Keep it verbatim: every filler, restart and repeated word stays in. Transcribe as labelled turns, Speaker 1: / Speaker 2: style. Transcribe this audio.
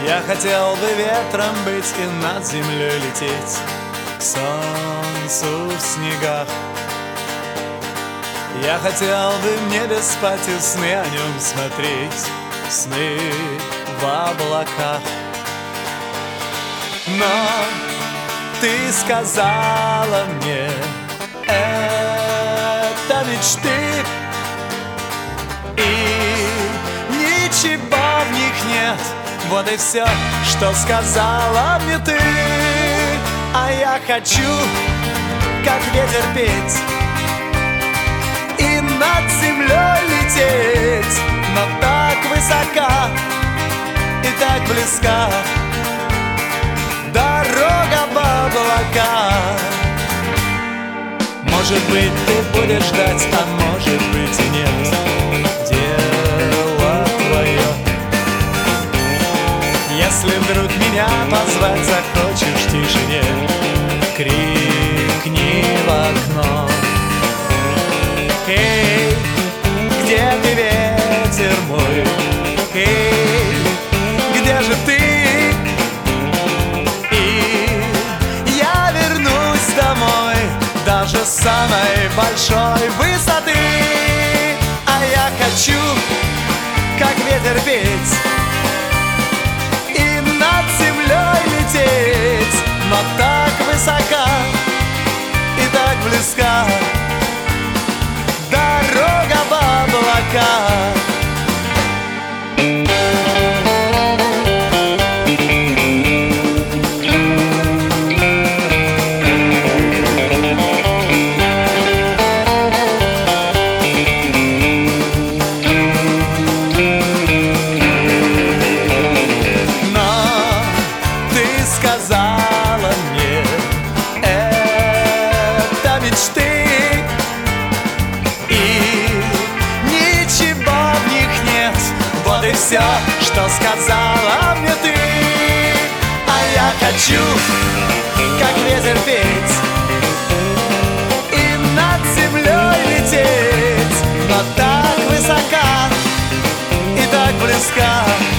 Speaker 1: Я хотел бы ветром быть и над землей лететь, к солнцу в снегах. Я хотел бы в небе спать и сны о нем смотреть, сны в облаках. Но ты сказала мне, это мечты, и ничего в них нет. Вот и все, что сказала мне ты. А я хочу, как ветер, петь и над землей лететь, но так высока и так близка дорога в облака. Может быть, ты будешь ждать, а может быть и нет. Дело твое. Если вдруг меня позвать захочешь в тишине, крикни в окно. Эй, где ты, ветер мой? Эй, где же ты? И я вернусь домой даже с самой большой высоты. А я хочу, как ветер, петь и над землей лететь, но так высока и так близка дорога в облака. Сказала мне, это мечты, и ничего в них нет. Вот и все, что сказала мне ты. А я хочу, как ветер, петь и над землей лететь, но так высока и так близка